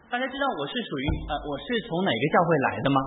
大家知道我是属于我是从哪个教会来的吗？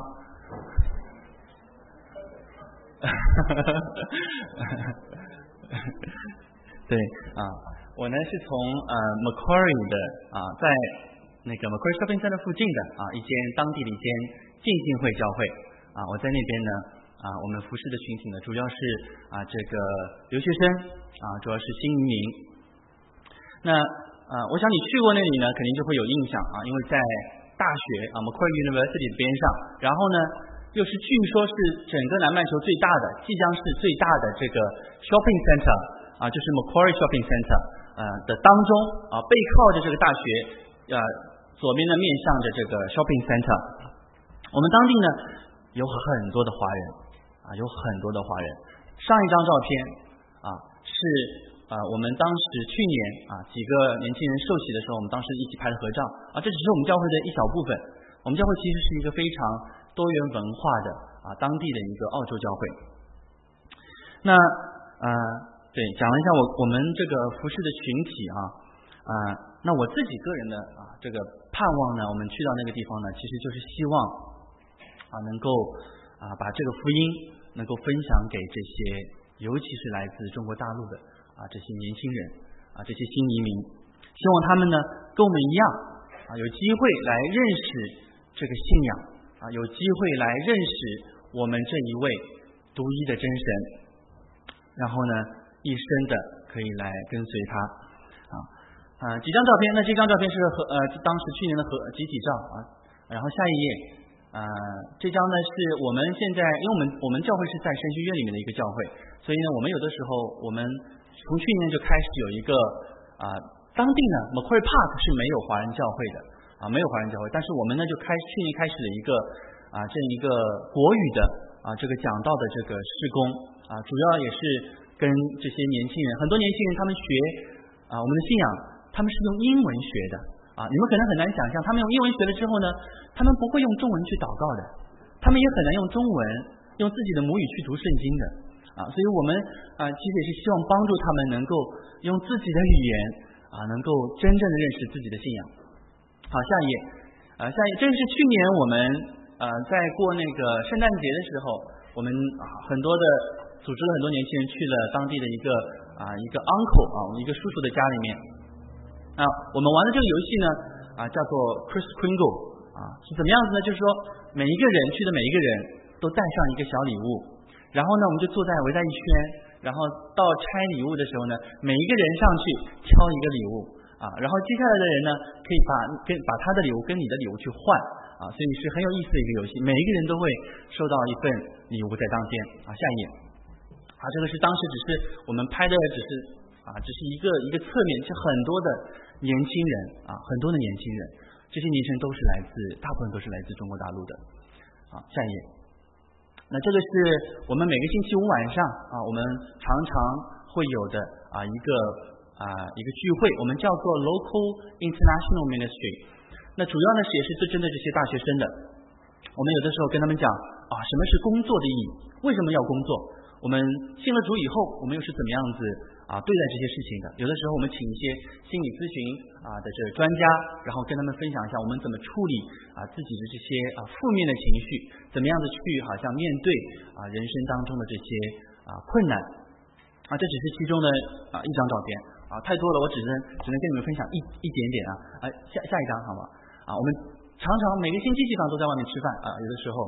对我呢是从Macquarie 的在那个 Macquarie Shopping Center 附近的一间当地的一间浸信会教会我在那边呢我们服侍的群体呢主要是这个留学生主要是新移民。那我想你去过那里呢，肯定就会有印象因为在大学Macquarie University 的边上，然后呢又是据说是整个南半球最大的，即将是最大的这个 shopping center就是 Macquarie Shopping Center 的当中背靠着这个大学左边呢面向着这个 shopping center。我们当地呢有很多的华人有很多的华人。上一张照片是我们当时去年几个年轻人受洗的时候，我们当时一起拍的合照这只是我们教会的一小部分。我们教会其实是一个非常多元文化的当地的一个澳洲教会。那对，讲了一下我们这个服侍的群体那我自己个人的这个盼望呢，我们去到那个地方呢，其实就是希望能够把这个福音能够分享给这些尤其是来自中国大陆的这些年轻人这些新移民，希望他们呢跟我们一样有机会来认识这个信仰有机会来认识我们这一位独一的真神，然后呢一生的可以来跟随他几张照片。那这张照片是当时去年的集体照然后下一页这张呢是我们现在，因为我们教会是在神学院里面的一个教会，所以呢我们有的时候我们从去年就开始有一个当地呢 Macquarie Park 是没有华人教会的没有华人教会，但是我们呢就去年开始了一个这一个国语的这个讲道的这个事工主要也是跟这些年轻人，很多年轻人他们学我们的信仰，他们是用英文学的你们可能很难想象，他们用英文学了之后呢，他们不会用中文去祷告的，他们也很难用中文用自己的母语去读圣经的所以我们其实也是希望帮助他们能够用自己的语言能够真正的认识自己的信仰。好，下一页这是去年我们在过那个圣诞节的时候，我们很多的组织了很多年轻人去了当地的一个 uncle 我们一个叔叔的家里面我们玩的这个游戏呢叫做 Kris Kringle 是怎么样子呢？就是说每一个人去的每一个人都带上一个小礼物，然后呢我们就坐在围在一圈，然后到拆礼物的时候呢，每一个人上去挑一个礼物然后接下来的人呢可以把他的礼物跟你的礼物去换所以是很有意思的一个游戏，每一个人都会收到一份礼物在当天下一页这个是当时只是我们拍的只是一个侧面，是很多的年轻人很多的年轻人，这些年轻人大部分都是来自中国大陆的下一页。那这个是我们每个星期五晚上我们常常会有的一个聚会，我们叫做 Local International Ministry。那主要呢也是针对这些大学生的。我们有的时候跟他们讲什么是工作的意义，为什么要工作，我们信了主以后我们又是怎么样子对待这些事情的。有的时候我们请一些心理咨询的这个专家，然后跟他们分享一下我们怎么处理自己的这些负面的情绪，怎么样子去好像面对人生当中的这些困难这只是其中的一张照片太多了，我只能跟你们分享一点点下一张好吗我们常常每个星期基本上都在外面吃饭有的时候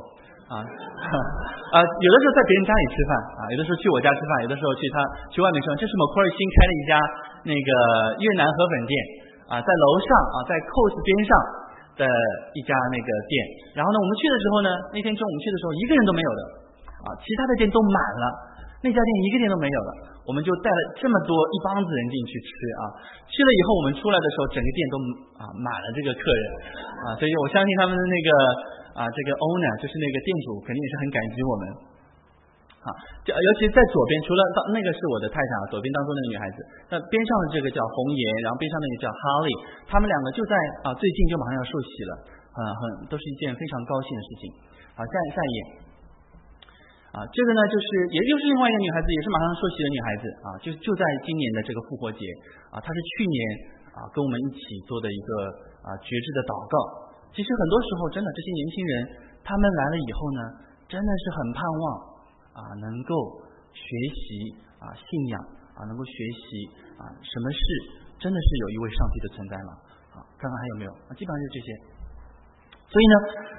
有的时候在别人家里吃饭有的时候去我家吃饭，有的时候去外面吃饭。这是Macquarie新开的一家那个越南河粉店在楼上在 Coast 边上的一家那个店。然后呢我们去的时候呢，那天中午去的时候一个人都没有的其他的店都满了，那家店一个店都没有了。我们就带了这么多一帮子人进去吃去了以后我们出来的时候整个店都满了这个客人所以我相信他们的那个这个 owner 就是那个店主肯定也是很感激我们尤其在左边，除了那个是我的太太左边当中那个女孩子，那边上的这个叫红颜，然后边上那个叫 Harley， 他们两个就在最近就马上要受洗了都是一件非常高兴的事情下一页这个呢就是又是另外一个女孩子，也是马上受洗的女孩子就在今年的这个复活节她是去年跟我们一起做的一个觉知的祷告其实很多时候真的这些年轻人他们来了以后呢，真的是很盼望能够学习信仰能够学习什么是真的是有一位上帝的存在吗？看看还有没有基本上就是这些。所以呢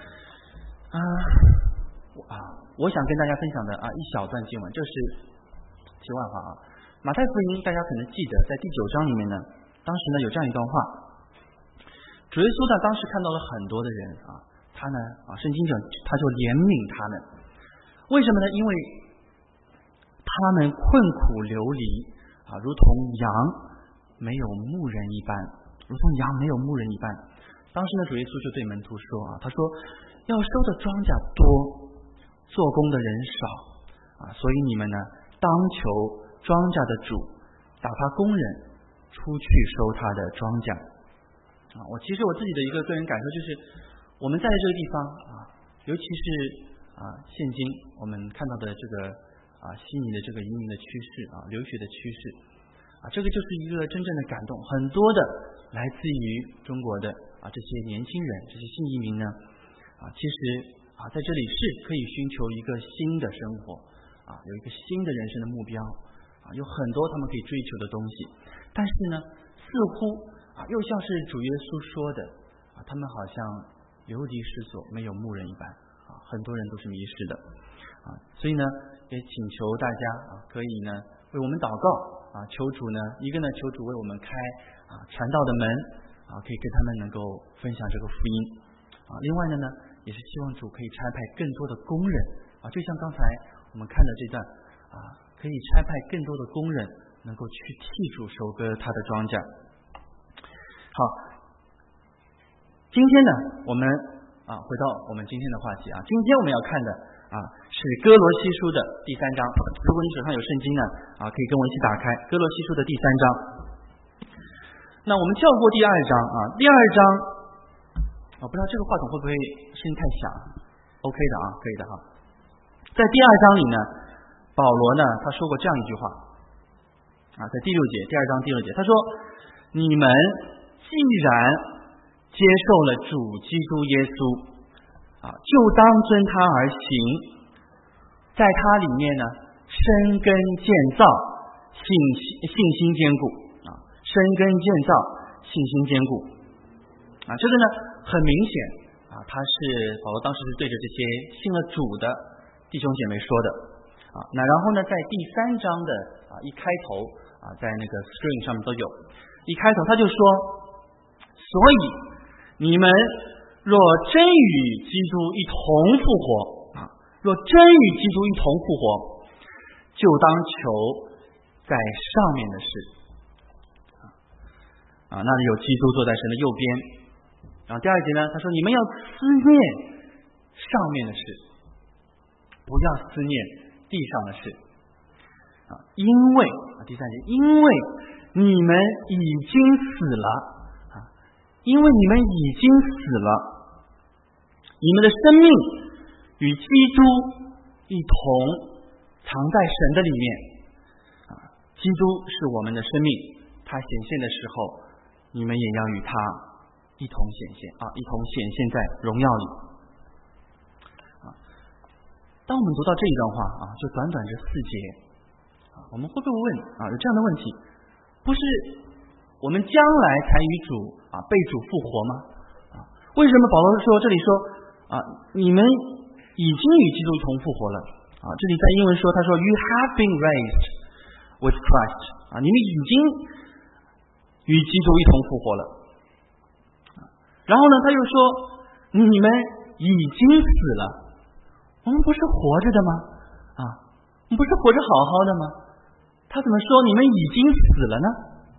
我想跟大家分享的一小段经文，这是题外话马太福音大家可能记得在第9章里面呢，当时呢有这样一段话，主耶稣呢当时看到了很多的人他呢圣经讲他就怜悯他们，为什么呢？因为他们困苦流离如同羊没有牧人一般，如同羊没有牧人一般。当时呢主耶稣就对门徒说他说要收的庄稼多，做工的人少所以你们呢当求庄稼的主打发工人出去收他的庄稼其实我自己的一个个人感受就是，我们在这个地方尤其是现今我们看到的这个悉尼的这个移民的趋势留学的趋势这个就是一个真正的感动。很多的来自于中国的这些年轻人，这些新移民呢其实在这里是可以寻求一个新的生活有一个新的人生的目标有很多他们可以追求的东西，但是呢似乎又像是主耶稣说的他们好像流离失所，没有牧人一般很多人都是迷失的所以呢也请求大家可以呢为我们祷告求主呢一个呢求主为我们开传道的门可以跟他们能够分享这个福音另外呢也是希望主可以差派更多的工人就像刚才我们看的这段可以差派更多的工人能够去替主收割他的庄稼。好，今天呢我们回到我们今天的话题今天我们要看的是哥罗西书的第3章。如果你手上有圣经呢可以跟我一起打开哥罗西书的第3章。那我们跳过第2章第2章不知道这个话筒会不会声音太响 OK 的可以的在第2章里呢，保罗呢他说过这样一句话在第6节，第2章第6节，他说你们既然接受了主基督耶稣就当遵他而行，在他里面呢生根建造，信心坚固生根建造，信心坚固这个呢很明显他是保罗当时是对着这些信了主的弟兄姐妹说的那然后呢在第3章的一开头在那个 screen 上面都有，一开头他就说，所以你们若真与基督一同复活若真与基督一同复活，就当求在上面的事那里有基督坐在神的右边。然后第2节呢他说你们要思念上面的事，不要思念地上的事因为第3节，因为你们已经死了因为你们已经死了，你们的生命与基督一同藏在神的里面基督是我们的生命，他显现的时候你们也要与他一同显现一同显现在荣耀里当我们读到这一段话就短短这4节我们会不会问有这样的问题，不是我们将来才与主被主复活吗为什么保罗说这里说你们已经与基督一同复活了这里在英文说他说 You have been raised with Christ 你们已经与基督一同复活了然后呢他又说你们已经死了，我们不是活着的吗我们不是活着好好的吗？他怎么说你们已经死了呢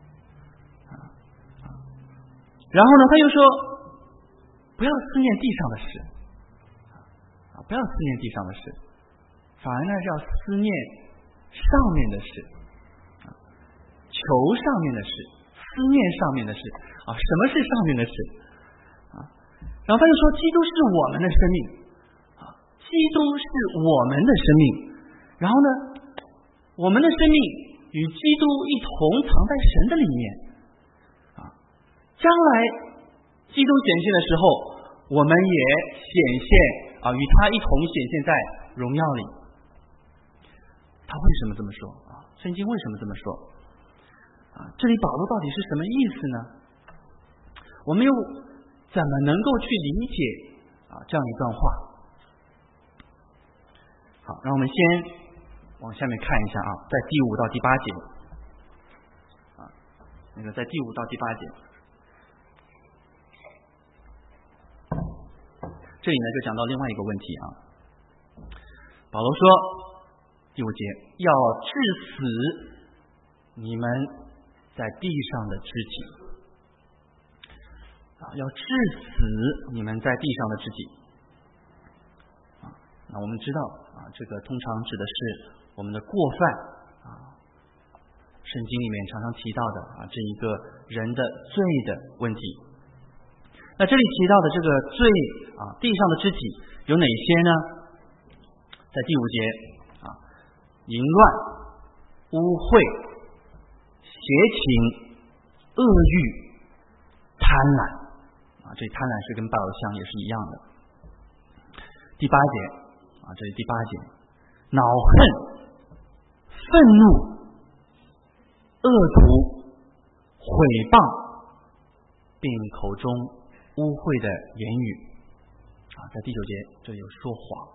然后呢他又说不要思念地上的事不要思念地上的事，反而呢是要思念上面的事求上面的事，思念上面的事什么是上面的事然后他就说基督是我们的生命基督是我们的生命，然后呢我们的生命与基督一同藏在神的里面将来基督显现的时候， 我们也显现与他一同显现在荣耀里。他为什么这么说圣经为什么这么说这里保罗到底是什么意思呢？我们又怎么能够去理解这样一段话？好，让我们先往下面看一下在第5到第8节在第5到第8节，这里呢就讲到另外一个问题保罗说第5节，要治死你们在地上的肢体要治死你们在地上的肢体那我们知道这个通常指的是我们的过犯圣经里面常常提到的这一个人的罪的问题。那这里提到的这个罪地上的肢体有哪些呢？在第5节淫乱、污秽、邪情、恶欲、贪婪这贪婪是跟拜偶像也是一样的。第8节这是第8节，恼恨、愤怒、恶毒、毁谤，并口中污秽的言语在第9节这里有说谎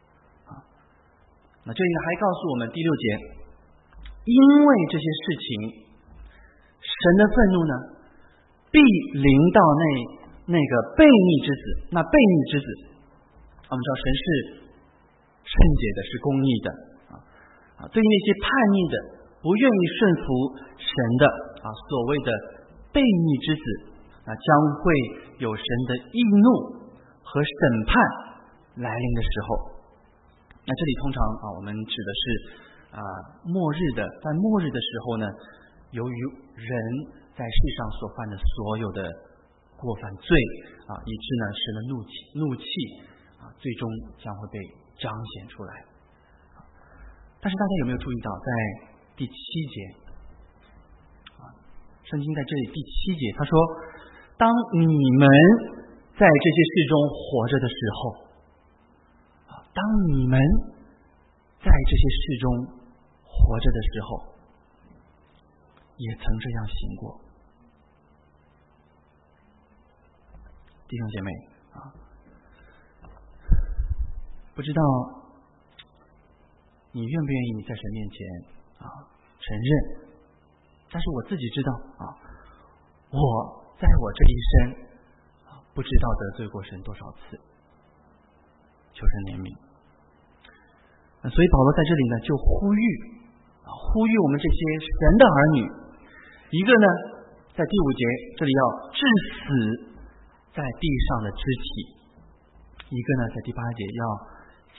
那这里还告诉我们第6节，因为这些事情神的愤怒呢必临到那个悖逆之子。那悖逆之子我们知道神是圣洁的，是公义的对于那些叛逆的不愿意顺服神的所谓的悖逆之子将会有神的义怒和审判来临的时候。那这里通常我们指的是末日的，在末日的时候呢，由于人在世上所犯的所有的过犯罪以致呢神的怒气最终将会被彰显出来。但是大家有没有注意到在第7节圣经在这里第7节他说，当你们在这些事中活着的时候当你们在这些事中活着的时候也曾这样行过。弟兄姐妹不知道你愿不愿意在神面前承认，但是我自己知道我在我这一生不知道得罪过神多少次，求神怜悯。所以保罗在这里呢就呼吁我们这些神的儿女，一个呢在第5节这里要治死在地上的肢体，一个呢在第8节要弃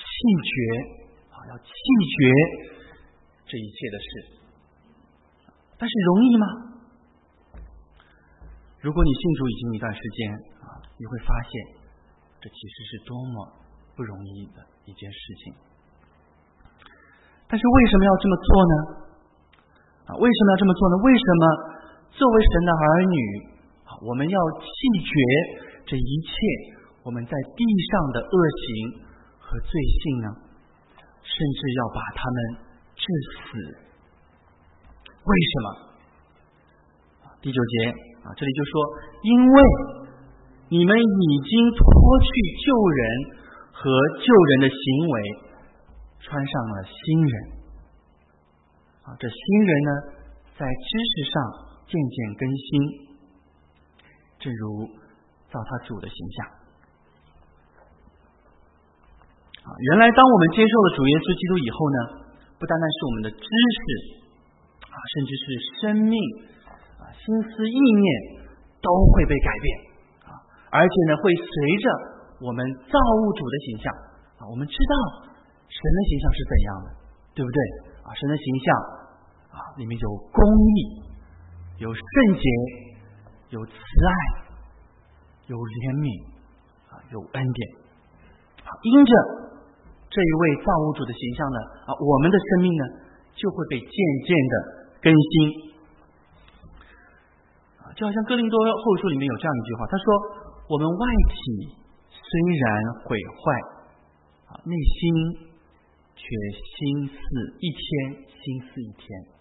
绝这一切的事。但是容易吗？如果你信主已经一段时间你会发现这其实是多么不容易的一件事情。但是为什么要这么做呢？为什么要这么做呢？为什么作为神的儿女我们要弃绝这一切我们在地上的恶行和罪性呢？甚至要把他们治死？为什么？第9节这里就说，因为你们已经脱去旧人和旧人的行为，穿上了新人这新人呢在知识上渐渐更新，正如造他主的形象原来当我们接受了主耶稣基督以后呢，不单单是我们的知识甚至是生命心思意念都会被改变而且呢会随着我们造物主的形象我们知道神的形象是怎样的，对不对神的形象里面有公义，有圣洁，有慈爱，有怜悯有恩典因着这一位造物主的形象呢我们的生命呢就会被渐渐的更新就好像哥林多后书里面有这样一句话，他说我们外体虽然毁坏内心却心似一天，心似一天。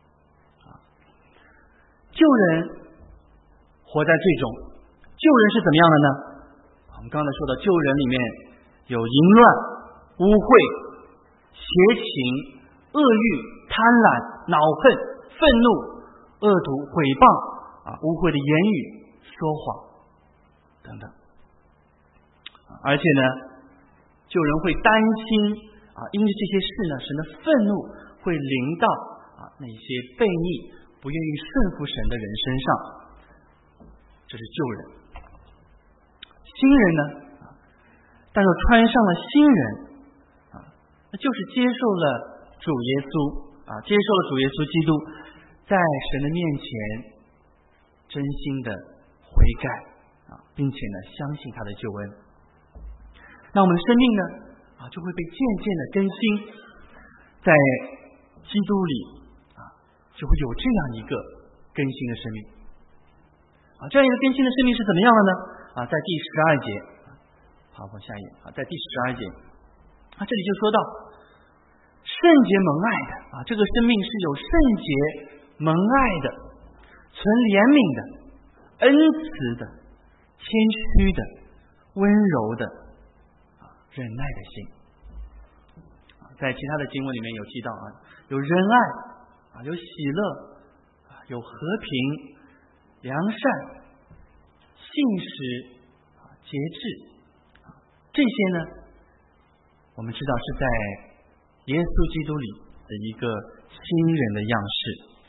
旧人活在罪中，旧人是怎么样的呢？我们刚才说的旧人里面有淫乱、污秽、邪情、恶欲、贪婪、恼恨、愤怒、恶毒、毁谤污秽的言语、说谎等等。而且呢，旧人会担心因为这些事呢，神的愤怒会临到那些悖逆不愿意顺服神的人身上。这是旧人。新人呢，但是穿上了新人那就是接受了主耶稣接受了主耶稣基督，在神的面前真心的悔改并且呢相信他的救恩。那我们的生命呢就会被渐渐的更新，在基督里就会有这样一个更新的生命这样一个更新的生命是怎么样的呢？在第12节，好，我下一页在第12节这里就说到圣洁蒙爱的这个生命是有圣洁蒙爱的，存怜悯的，恩慈的，谦虚的，温柔的，忍耐的心。在其他的经文里面有提到有仁爱有喜乐有和平良善信实节制这些呢我们知道是在耶稣基督里的一个新人的样式。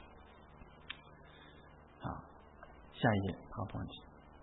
下一页，好，不忘记。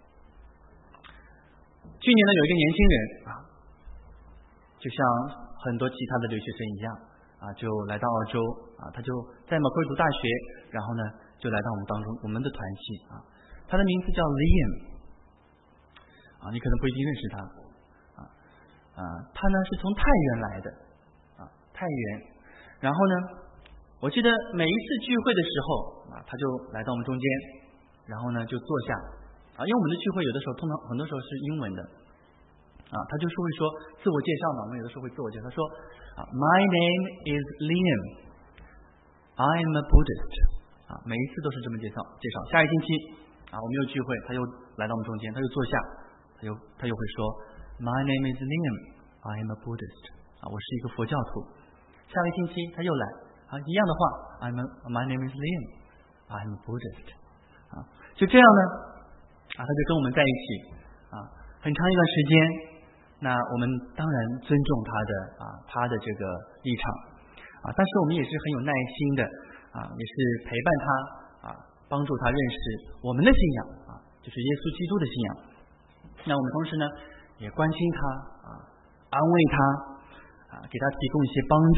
去年呢有一个年轻人就像很多其他的留学生一样就来到澳洲他就在马奎读大学，然后呢就来到我们当中，我们的团契他的名字叫 Liam 你可能不一定认识他他呢是从太原来的太原，然后呢我记得每一次聚会的时候他就来到我们中间，然后呢就坐下因为我们的聚会有的时候通常很多时候是英文的他就是会说自我介绍嘛，我们有的时候会自我介绍说My name is Liam, I am a Buddhist 每一次都是这么介绍。下一星期我们又聚会，他又来到我们中间，他又坐下，他又会说 My name is Liam, I am a Buddhist 我是一个佛教徒。下个星期他又来一样的话My name is Liam, I am a Buddhist 就这样呢他就跟我们在一起很长一段时间。那我们当然尊重他的这个立场但是我们也是很有耐心的也是陪伴他帮助他认识我们的信仰就是耶稣基督的信仰。那我们同时呢也关心他安慰他给他提供一些帮助，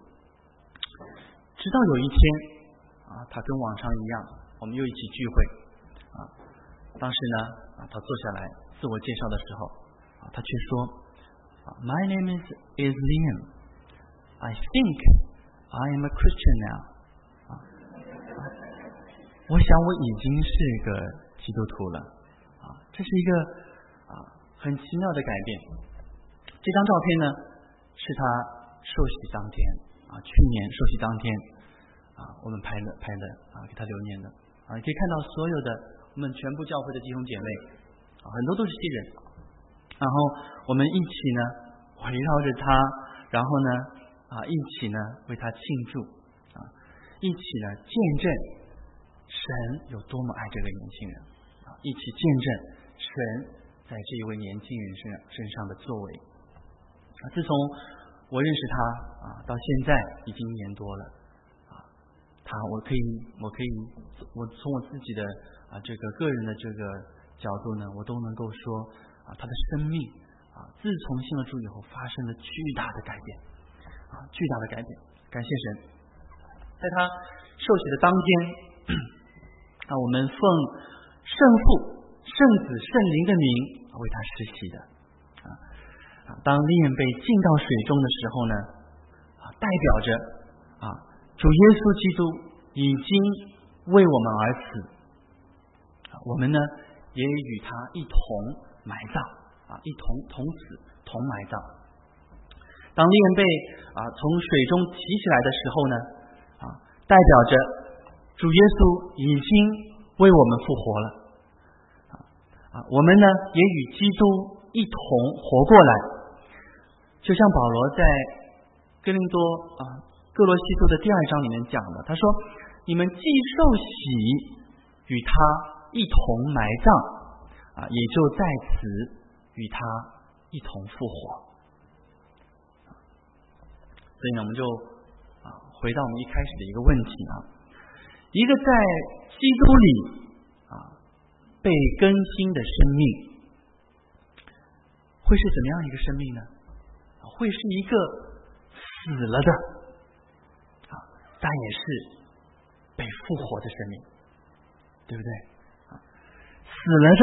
直到有一天他跟往常一样，我们又一起聚会当时呢他坐下来自我介绍的时候他却说 My name is Liam, I think I am a Christian now 我想我已经是个基督徒了这是一个很奇妙的改变。这张照片呢是他受洗当天去年受洗当天我们拍的给他留念的你可以看到所有的我们全部教会的弟兄姐妹很多都是新人，然后我们一起呢围绕着他，然后呢一起呢为他庆祝一起呢见证神有多么爱这个年轻人一起见证神在这一位年轻人身上的作为自从我认识他到现在已经1年多了我从我自己的这个个人的这个角度呢，我都能够说他的生命自从信了主以后发生了巨大的改变巨大的改变，感谢神。在他受洗的当天我们奉圣父圣子圣灵的名为他施洗的当利人被浸到水中的时候呢代表着主耶稣基督已经为我们而死我们呢也与他一同埋葬一同死同埋葬。当利恩被从水中提起来的时候呢，代表着主耶稣已经为我们复活了。我们呢也与基督一同活过来。就像保罗在哥林多哥罗西书的第2章里面讲的，他说你们既受洗，与他一同埋葬，也就在此与他一同复活。所以呢，我们就回到我们一开始的一个问题一个在基督里被更新的生命，会是怎么样一个生命呢？会是一个死了的但也是被复活的生命，对不对？死了的，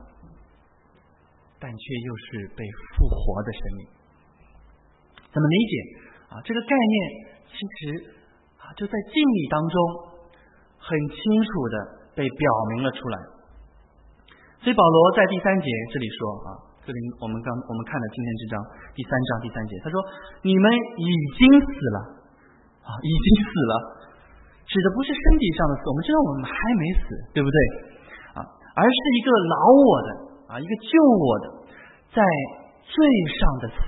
但却又是被复活的生命。怎么理解这个概念其实就在敬礼当中很清楚的被表明了出来。所以保罗在第3节这里说我们看的今天这章第3章第3节，他说你们已经死了已经死了，指的不是身体上的死，我们知道我们还没死，对不对而是一个老我的一个旧我的在罪上的死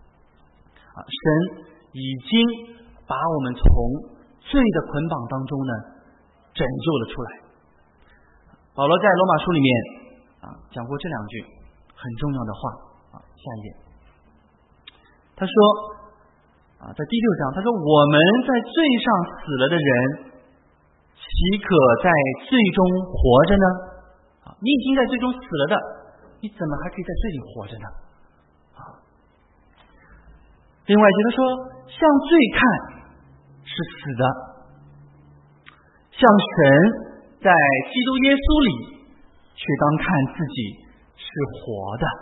神已经把我们从罪的捆绑当中呢拯救了出来。保罗在罗马书里面讲过这2句很重要的话下一页他说在第6章他说我们在罪上死了的人岂可在罪中活着呢？你已经在罪中死了的，你怎么还可以在罪里活着呢？另外一句他说向罪看是死的，向神在基督耶稣里却当看自己是活的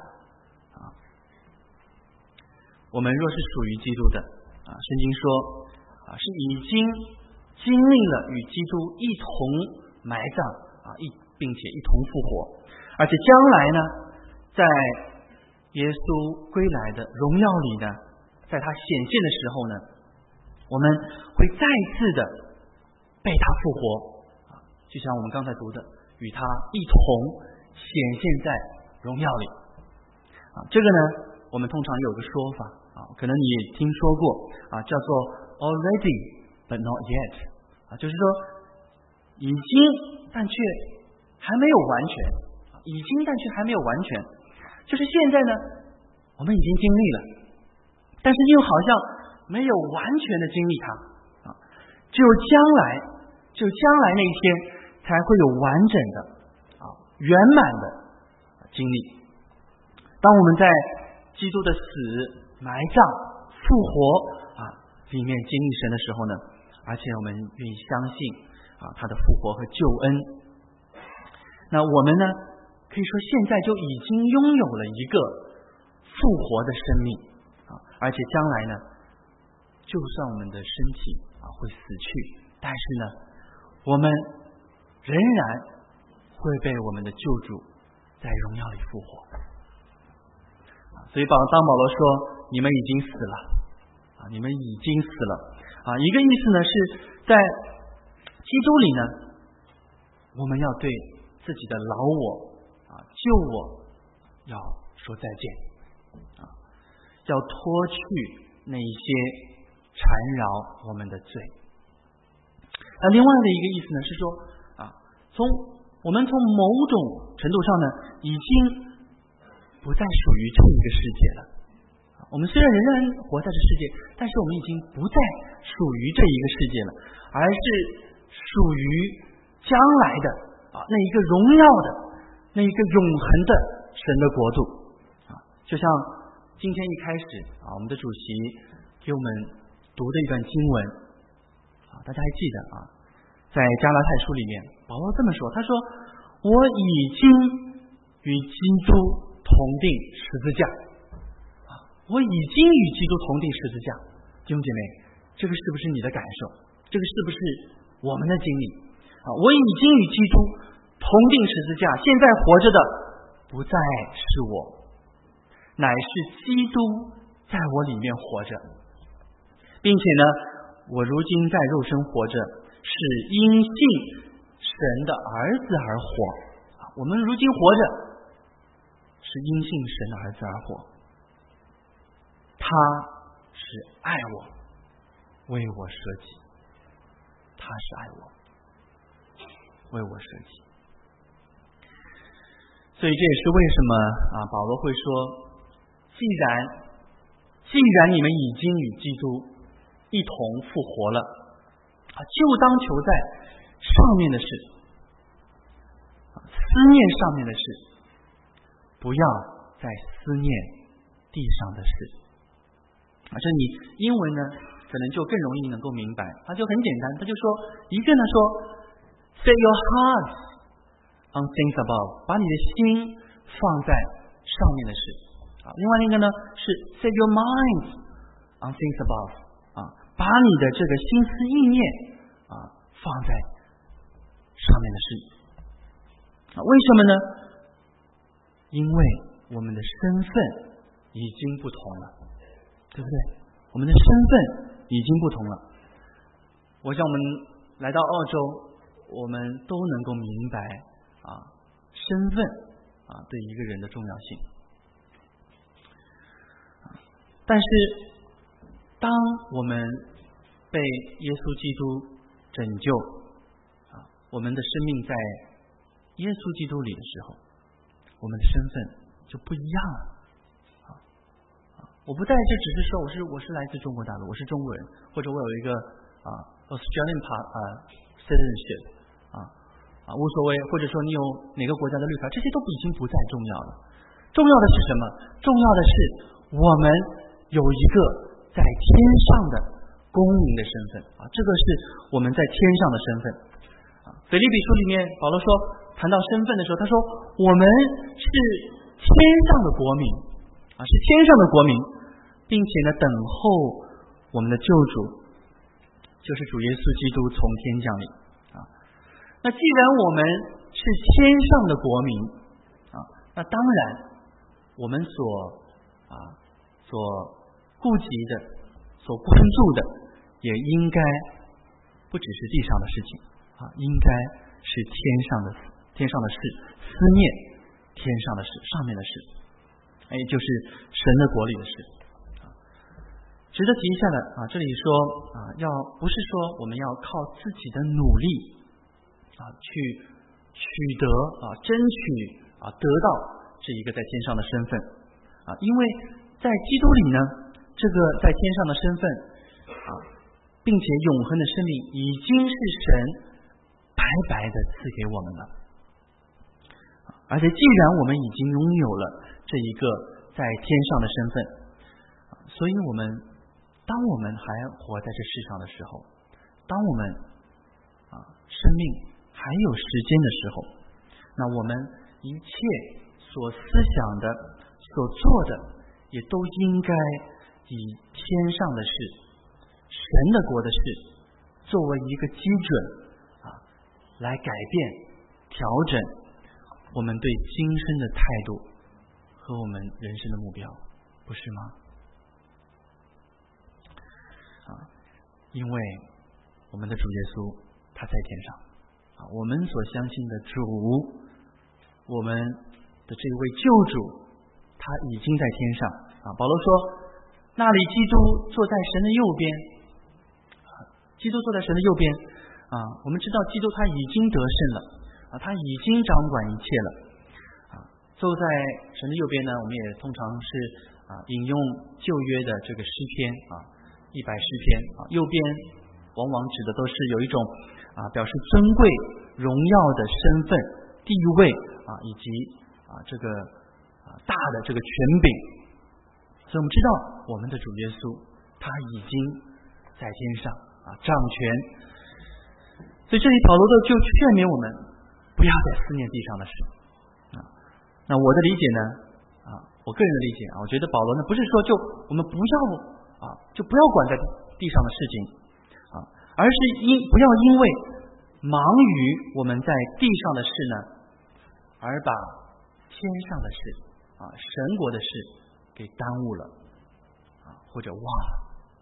我们若是属于基督的圣经说是已经经历了与基督一同埋葬并且一同复活，而且将来呢在耶稣归来的荣耀里呢，在他显现的时候呢，我们会再次的被他复活就像我们刚才读的与他一同显现在荣耀里这个呢我们通常有个说法可能你也听说过叫做 already but not yet就是说已经但却还没有完全，已经但却还没有完全，就是现在呢我们已经经历了，但是又好像没有完全的经历它只有将来那一天才会有完整的圆满的经历。当我们在基督的死埋葬复活里面经历神的时候呢，而且我们愿意相信他的复活和救恩，那我们呢可以说现在就已经拥有了一个复活的生命而且将来呢就算我们的身体会死去，但是呢我们仍然会被我们的救主在荣耀里复活。所以当保罗说你们已经死了你们已经死了一个意思呢是在基督里呢我们要对自己的老我旧我要说再见要脱去那一些缠绕我们的罪。那另外的一个意思呢是说我们从某种程度上呢已经不再属于这一个世界了我们虽然仍然活在这世界，但是我们已经不再属于这一个世界了，而是属于将来的那一个荣耀的那一个永恒的神的国度就像今天一开始我们的主席给我们读的一段经文大家还记得在加拉太书里面保罗这么说，他说我已经与基督同定十字架我已经与基督同定十字架。弟兄姐妹，这个是不是你的感受？这个是不是我们的经历我已经与基督同定十字架，现在活着的不再是我乃是基督在我里面活着，并且呢，我如今在肉身活着，是因信神的儿子而活。我们如今活着，是因信神的儿子而活。他是爱我，为我舍己。他是爱我，为我舍己。所以这也是为什么保罗会说，既然你们已经与基督一同复活了，就当求在上面的事，思念上面的事，不要再思念地上的事。这你英文呢可能就更容易能够明白，它就很简单，它就说一个呢说 set your hearts on things above， 把你的心放在上面的事。另外一个呢是 set your minds on things above， 把你的这个心思意念放在上面的事。为什么呢？因为我们的身份已经不同了，对不对？我们的身份已经不同了。我想我们来到澳洲，我们都能够明白身份对一个人的重要性。但是当我们被耶稣基督拯救，我们的生命在耶稣基督里的时候，我们的身份就不一样了。我不再就只是说我是来自中国大陆，我是中国人，或者我有一个Australian citizenship 无所谓，或者说你有哪个国家的绿卡，这些都已经不再重要了。重要的是什么？重要的是我们有一个在天上的公民的身份这个是我们在天上的身份。腓立比书里面保罗说，谈到身份的时候，他说我们是天上的国民是天上的国民，并且呢等候我们的救主，就是主耶稣基督从天降临。那既然我们是天上的国民那当然我们所顾及的、所关注的，也应该不只是地上的事情应该是天上的事，思念天上的事，上面的事，就是神的国里的事。值得提一下的这里说不是说我们要靠自己的努力去取得争取得到这一个在天上的身份因为在基督里呢，这个在天上的身份并且永恒的生命已经是神白白的赐给我们了。而且既然我们已经拥有了这一个在天上的身份，所以当我们还活在这世上的时候，当我们生命还有时间的时候，那我们一切所思想的、所做的，也都应该以天上的事、神的国的事作为一个基准来改变、调整我们对今生的态度和我们人生的目标，不是吗？因为我们的主耶稣他在天上我们所相信的主，我们的这位救主他已经在天上保罗说那里基督坐在神的右边，基督坐在神的右边我们知道基督他已经得胜了他已经掌管一切了坐在神的右边呢，我们也通常是引用旧约的这个诗篇100诗篇右边往往指的都是有一种表示尊贵荣耀的身份地位以及这个大的这个权柄。所以我们知道我们的主耶稣他已经在天上掌权。所以这里保罗就劝勉我们不要再思念地上的事那我的理解呢我个人的理解我觉得保罗呢不是说我们不要就不要管在地上的事情而是不要因为忙于我们在地上的事呢，而把天上的事神国的事给耽误了或者忘了。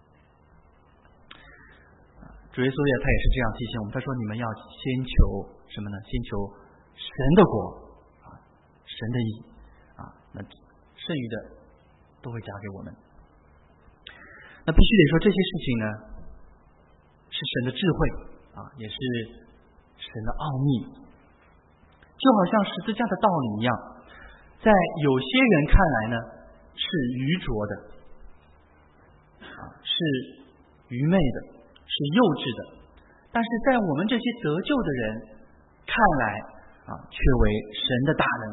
主耶稣他也是这样提醒我们，他说你们要先求什么呢？先求神的国神的义那剩余的都会加给我们。那必须得说这些事情呢是神的智慧也是神的奥秘，就好像十字架的道理一样，在有些人看来呢是愚拙的是愚昧的，是幼稚的，但是在我们这些得救的人看来却为神的大能。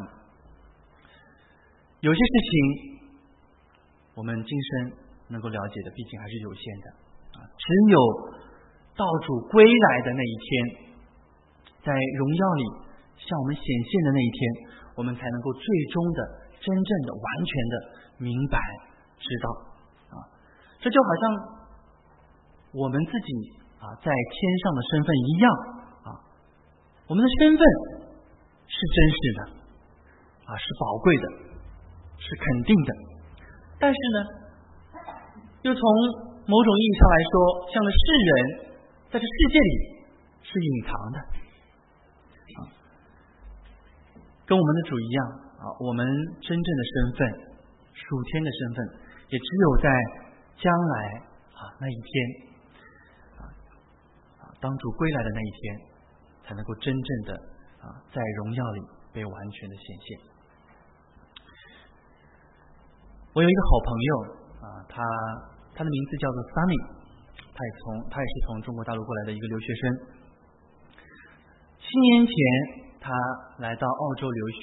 有些事情我们今生能够了解的毕竟还是有限的只有道主归来的那一天，在荣耀里向我们显现的那一天，我们才能够最终的真正的完全的明白知道这就好像我们自己在天上的身份一样我们的身份是真实的是宝贵的，是肯定的，但是呢又从某种意义上来说，像是世人在这世界里是隐藏的跟我们的主一样我们真正的身份，属天的身份，也只有在将来那一天当主归来的那一天，才能够真正的在荣耀里被完全的显现。我有一个好朋友他的名字叫做 Sunny， 他也是从中国大陆过来的一个留学生。7年前他来到澳洲留学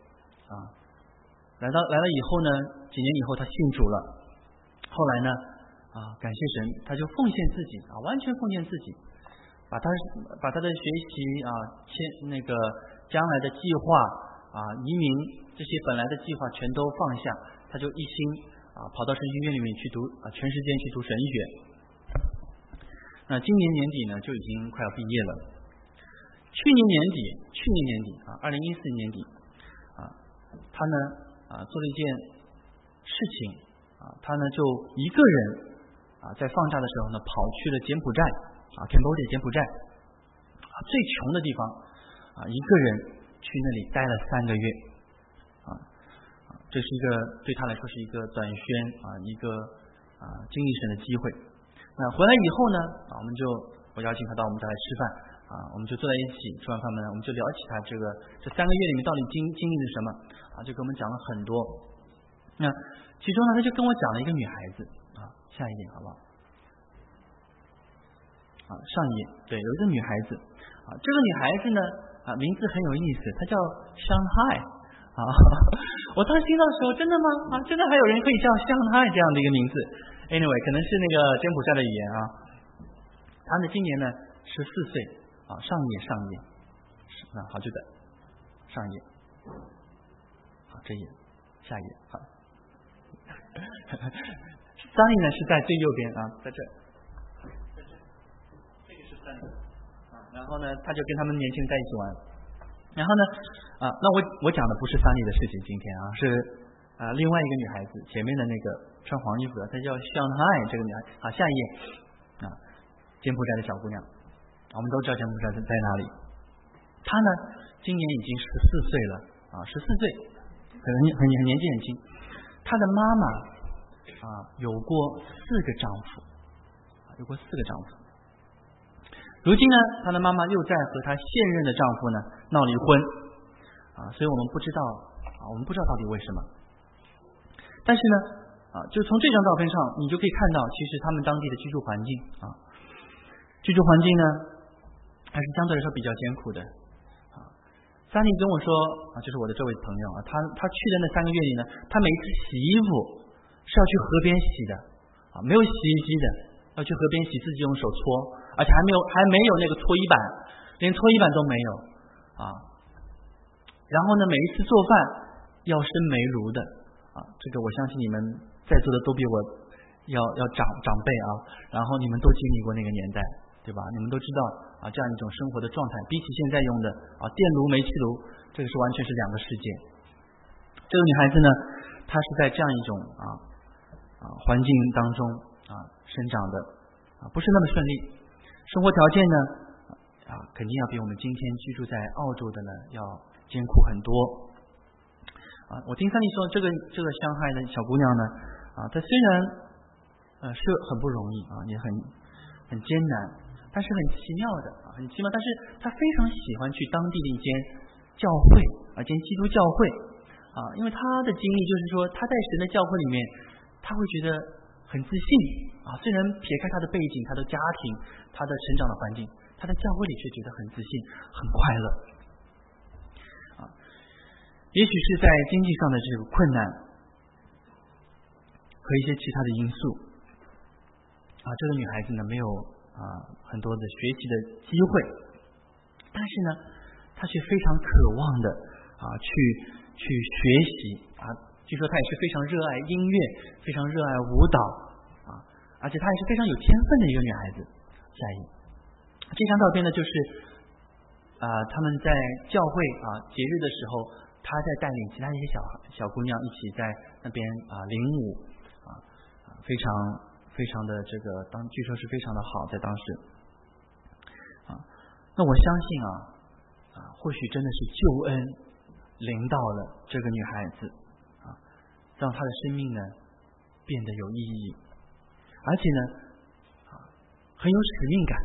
来了以后呢，几年以后他信主了，后来呢感谢神，他就奉献自己完全奉献自己，把他的学习将来的计划移民这些本来的计划全都放下，他就一心跑到神学院里面去读全时间去读神学。那今年年底呢就已经快要毕业了。去年年底2014年底他呢做了一件事情他呢就一个人在放假的时候呢跑去了柬埔寨Cambodia 柬埔寨最穷的地方一个人去那里待了3个月这是一个对他来说是一个短宣一个经历神的机会。那回来以后呢我邀请他到我们这来吃饭我们就坐在一起，吃完饭呢我们就聊起他这3个月里面到底经历了什么就跟我们讲了很多。那其中呢他就跟我讲了一个女孩子下一页好不好上一页，对，有一个女孩子这个女孩子呢名字很有意思，她叫Shanghai我当时听到的时候，真的吗真的还有人可以叫Shanghai这样的一个名字。 Anyway 可能是那个柬埔寨的语言她呢今年呢14岁上一页好就在上一页这一页下一页Sunny 呢是在最右边在这这个是Sunny然后呢他就跟他们年轻人在一起玩。然后呢那我讲的不是Sunny的事情，今天是另外一个女孩子，前面的那个穿黄衣服的，她叫Shanghai这个女孩。下一页柬埔寨的小姑娘，我们都知道柬埔寨在哪里。她呢今年已经14岁了14岁很年纪很轻。她的妈妈有过4个丈夫如今呢她的妈妈又在和她现任的丈夫呢闹离婚所以我们不知道到底为什么。但是呢就从这张照片上你就可以看到，其实他们当地的居住环境呢还是相对来说比较艰苦的。Sunny跟我说就是我的这位朋友他去的那3个月里呢，他每一次洗衣服是要去河边洗的没有洗衣机的，要去河边洗，自己用手搓，而且还没有那个搓衣板，连搓衣板都没有然后呢每一次做饭要生煤炉的这个我相信你们在座的都比我要长辈然后你们都经历过那个年代，对吧？你们都知道这样一种生活的状态，比起现在用的电炉煤气炉，这个是完全是2个世界。这个女孩子呢他是在这样一种环境当中生长的不是那么顺利，生活条件呢肯定要比我们今天居住在澳洲的呢要艰苦很多我听三弟说这个上海的小姑娘呢她虽然是很不容易也很艰难，但是很奇妙的很奇妙，但是她非常喜欢去当地的一间教会一间基督教会因为她的经历就是说她在神的教会里面她会觉得很自信虽然撇开她的背景她的家庭她的成长的环境，她在教会里却觉得很自信很快乐也许是在经济上的这个困难和一些其他的因素这个女孩子呢没有很多的学习的机会，但是呢她却非常渴望的去学习据说她也是非常热爱音乐非常热爱舞蹈而且她也是非常有天分的一个女孩子。下一这张照片呢就是他们在教会节日的时候，她在带领其他一些小姑娘一起在那边领舞非常的这个据说是非常的好，在当时那我相信或许真的是救恩临到了这个女孩子让她的生命呢变得有意义，而且呢很有使命感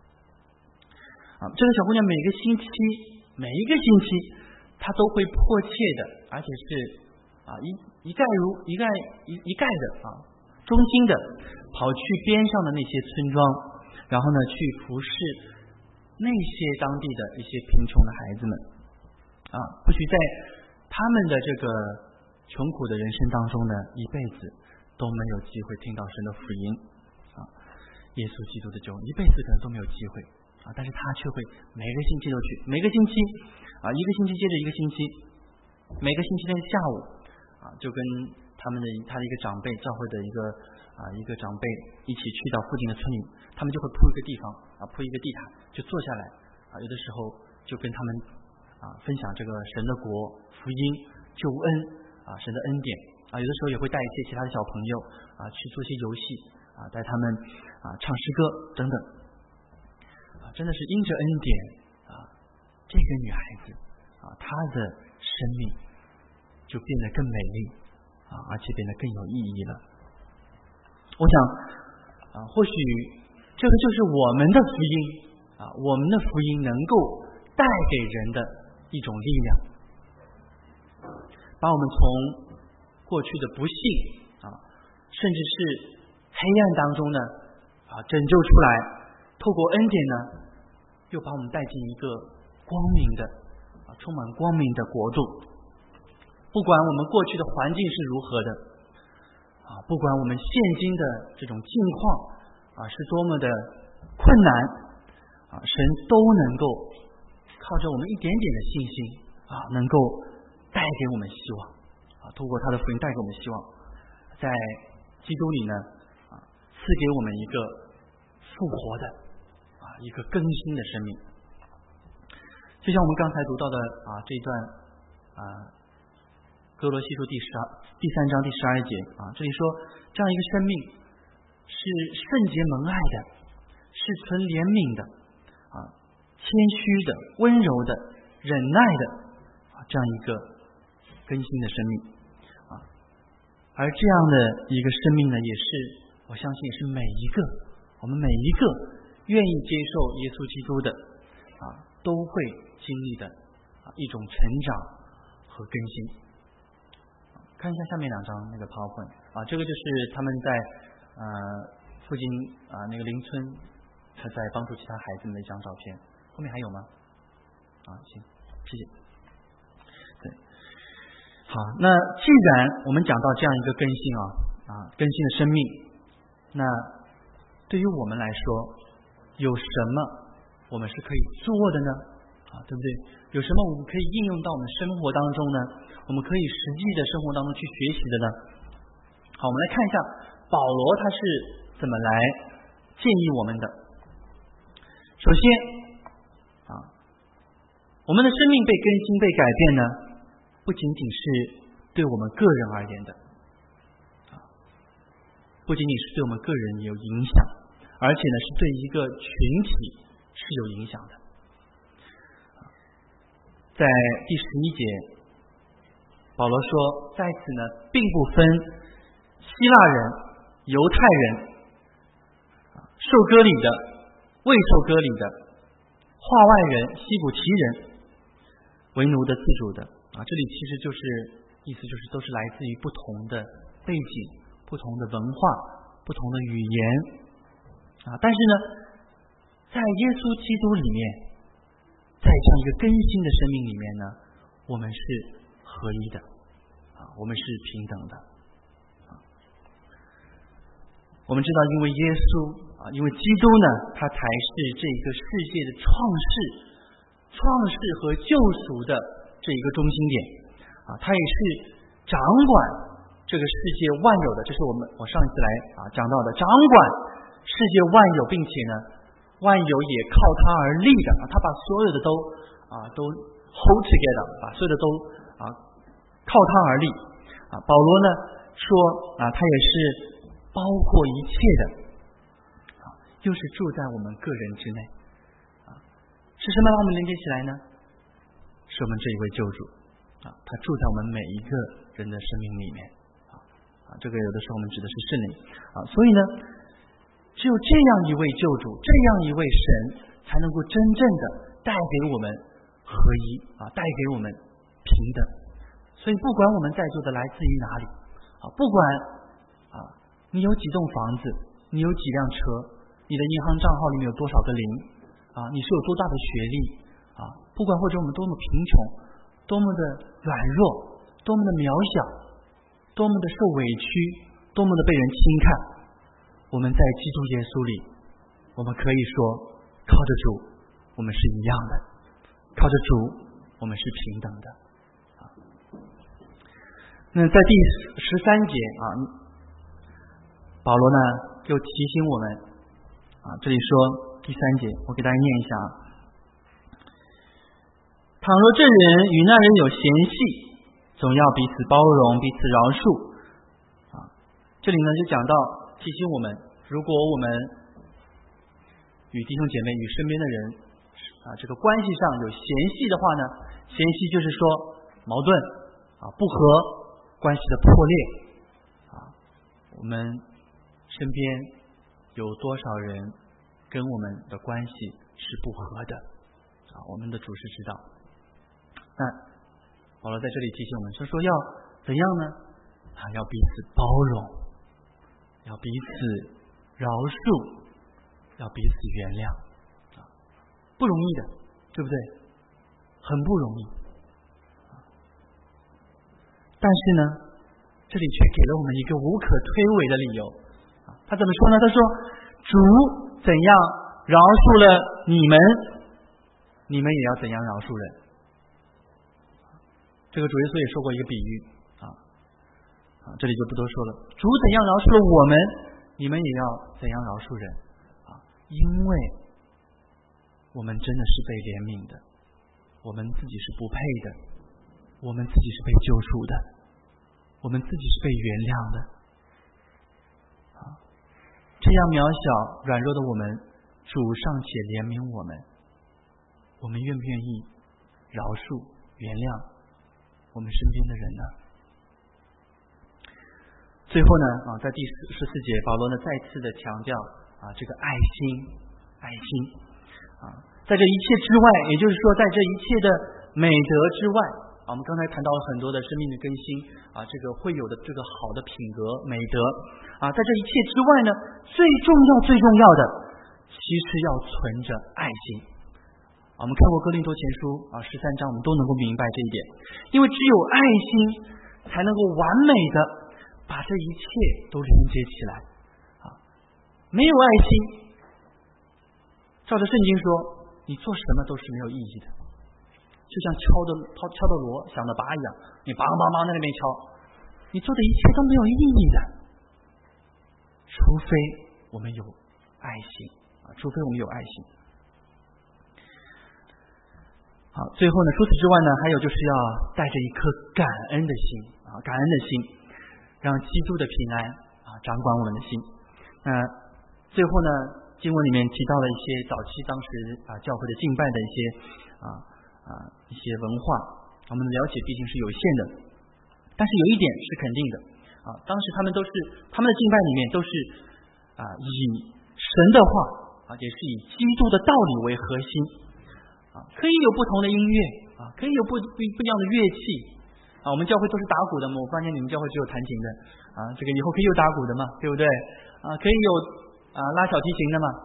这个小姑娘每一个星期她都会迫切的而且是一概的忠心的跑去边上的那些村庄，然后呢去服侍那些当地的一些贫穷的孩子们或许在他们的这个穷苦的人生当中呢一辈子都没有机会听到神的福音耶稣基督的救恩，一辈子可能都没有机会但是他却会每个星期都去，每个星期一个星期接着一个星期，每个星期天下午就跟他的一个长辈教会的一个长辈一起去到附近的村里，他们就会铺一个地方铺一个地毯就坐下来有的时候就跟他们分享这个神的国福音救恩神的恩典有的时候也会带一些其他的小朋友去做些游戏带他们唱诗歌等等真的是因着恩典这个女孩子她的生命就变得更美丽而且变得更有意义了。我想或许这个就是我们的福音我们的福音能够带给人的一种力量，把我们从过去的不幸甚至是黑暗当中呢拯救出来，透过恩典呢又把我们带进一个光明的充满光明的国度。不管我们过去的环境是如何的不管我们现今的这种境况是多么的困难神都能够靠着我们一点点的信心能够带给我们希望透过他的福音带给我们希望，在基督里呢赐给我们一个复活的一个更新的生命。就像我们刚才读到的这一段哥罗西书第3章第12节这里说这样一个生命是圣洁蒙爱的，是存怜悯的谦虚的，温柔的，忍耐的这样一个更新的生命而这样的一个生命呢也是我相信也是我们每一个愿意接受耶稣基督的都会经历的一种成长和更新。看一下下面2张那个 PowerPoint 这个就是他们在附近那个邻村他在帮助其他孩子们的一张照片。后面还有吗？行，谢谢。对，好，那既然我们讲到这样一个更新更新的生命，那对于我们来说有什么我们是可以做的呢对不对？有什么我们可以应用到我们生活当中呢？我们可以实际的生活当中去学习的呢？好，我们来看一下保罗他是怎么来建议我们的。首先我们的生命被更新被改变呢，不仅仅是单对我们个人而言的，不仅仅是对我们个人有影响，而且呢是对一个群体是有影响的。在第11节，保罗说，在此呢并不分希腊人、犹太人、受割礼的、未受割礼的、化外人、西古提人、为奴的、自主的这里其实就是意思就是都是来自于不同的背景、不同的文化、不同的语言但是呢，在耶稣基督里面，在这样一个更新的生命里面呢，我们是合一的我们是平等的我们知道，因为耶稣因为基督呢，他才是这个世界的创世和救赎的这一个中心点他也是掌管这个世界万有的，这是我上一次来讲到的，掌管世界万有，并且呢，万有也靠他而立的他把所有的都 hold together， 把所有的都靠他而立保罗呢说他也是包括一切的又是住在我们个人之内是什么把我们连接起来呢？是我们这一位救主他住在我们每一个人的生命里面这个有的时候我们指的是圣灵所以呢，只有这样一位救主，这样一位神，才能够真正的带给我们合一带给我们平等。所以不管我们在座的来自于哪里不管你有几栋房子，你有几辆车，你的银行账号里面有多少个零你是有多大的学历不管或者我们多么贫穷，多么的软弱，多么的渺小，多么的受委屈，多么的被人轻看，我们在基督耶稣里，我们可以说靠着主我们是一样的，靠着主我们是平等的那在第13节保罗呢又提醒我们这里说第3节，我给大家念一下倘若这人与那人有嫌隙，总要彼此包容，彼此饶恕这里呢就讲到提醒我们，如果我们与弟兄姐妹与身边的人这个关系上有嫌隙的话呢，嫌隙就是说矛盾不和，关系的破裂我们身边有多少人跟我们的关系是不和的我们的主是知道。那保罗在这里提醒我们说要怎样呢要彼此包容，要彼此饶恕，要彼此原谅不容易的，对不对？很不容易但是呢，这里却给了我们一个无可推诿的理由他怎么说呢？他说主怎样饶恕了你们，你们也要怎样饶恕人。这个主耶稣也说过一个比喻这里就不多说了。主怎样饶恕了我们，你们也要怎样饶恕人因为我们真的是被怜悯的，我们自己是不配的，我们自己是被救赎的，我们自己是被原谅的这样渺小软弱的我们，主尚且怜悯我们，我们愿不愿意饶恕原谅我们身边的人呢？最后呢在第14节保罗呢再次的强调这个爱心在这一切之外，也就是说在这一切的美德之外我们刚才谈到了很多的生命的更新这个会有的这个好的品格美德在这一切之外呢，最重要的其实要存着爱心我们看过哥林多前书13章，我们都能够明白这一点，因为只有爱心才能够完美的把这一切都连接起来没有爱心，照着圣经说你做什么都是没有意义的，就像敲的锣响的拔一样，你梆梆梆在那边敲，你做的一切都没有意义的，除非我们有爱心除非我们有爱心最后呢，除此之外呢，还有就是要带着一颗感恩的心感恩的心，让基督的平安掌管我们的心。最后呢，经文里面提到了一些早期当时教会的敬拜的一些文化，我们的了解毕竟是有限的，但是有一点是肯定的当时他们的敬拜里面都是以神的话也是以基督的道理为核心可以有不同的音乐可以有不一样的乐器我们教会都是打鼓的嘛，我发现你们教会只有弹琴的这个以后可以有打鼓的嘛，对不对可以有拉小提琴的嘛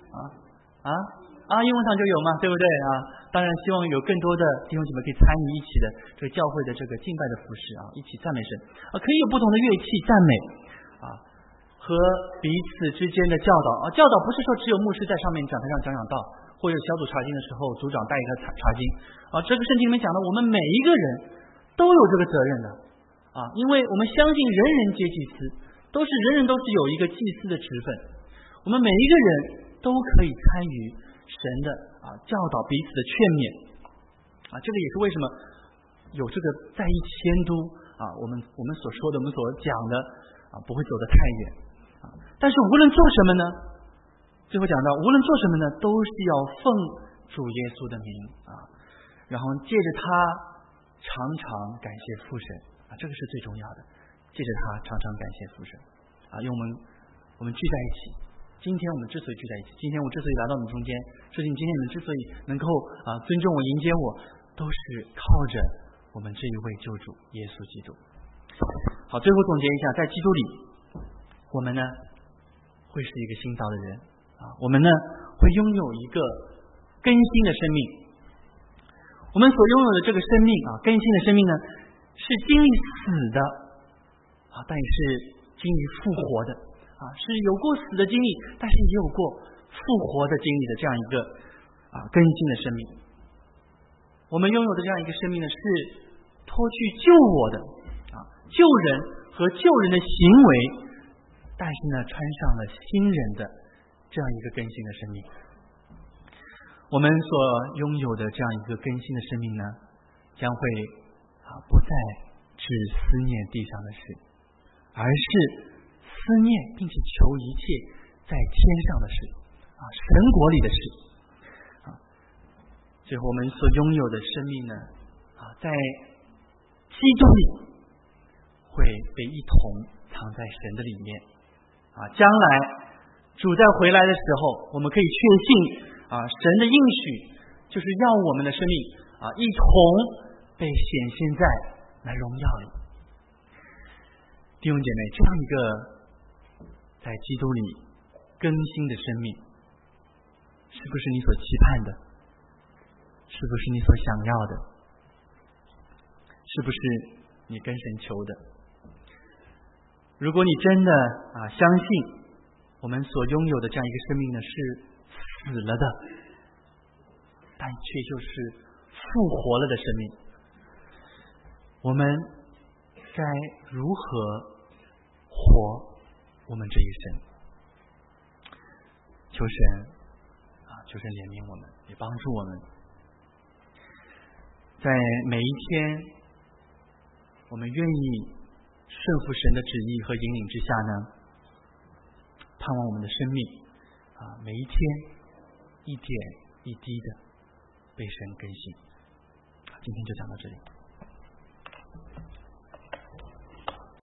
英文堂就有嘛，对不对当然希望有更多的弟兄姐妹可以参与一起的这个教会的这个敬拜的服事一起赞美神可以有不同的乐器赞美和彼此之间的教导教导不是说只有牧师在上面讲台上讲道，或者小组查经的时候组长带一个查经这个圣经里面讲的我们每一个人都有这个责任的因为我们相信人人皆祭司，人人都是有一个祭司的职分，我们每一个人都可以参与神的教导彼此的劝勉这个也是为什么有这个在意监督我们所说的我们所讲的不会走得太远但是无论做什么呢，最后讲到无论做什么呢，都是要奉主耶稣的名然后借着他常常感谢父神这个是最重要的，借着他常常感谢父神因为我们聚在一起，今天我们之所以聚在一起，今天我之所以来到你们中间，今天你们之所以能够尊重我迎接我，都是靠着我们这一位救主耶稣基督。好，最后总结一下，在基督里我们呢会是一个新造的人我们呢会拥有一个更新的生命，我们所拥有的这个生命更新的生命呢是经历死的但也是经历复活的是有过死的经历，但是也有过复活的经历的这样一个更新的生命。我们拥有的这样一个生命呢是脱去救我的救人和救人的行为，但是呢穿上了新人的这样一个更新的生命。我们所拥有的这样一个更新的生命呢将会不再只思念地上的事，而是思念并且求一切在天上的事神国里的事最后我们所拥有的生命呢在基督里会被一同藏在神的里面将来主再回来的时候，我们可以确信神的应许就是要我们的生命一同被显现在那荣耀里。弟兄姐妹，这样一个在基督里更新的生命，是不是你所期盼的？是不是你所想要的？是不是你跟神求的？如果你真的相信我们所拥有的这样一个生命呢是死了的，但却就是复活了的生命，我们该如何活我们这一生？求神求神怜悯我们，也帮助我们在每一天我们愿意顺服神的旨意和引领之下呢，盼望我们的生命每一天一点一滴的被神更新。今天就讲到这里。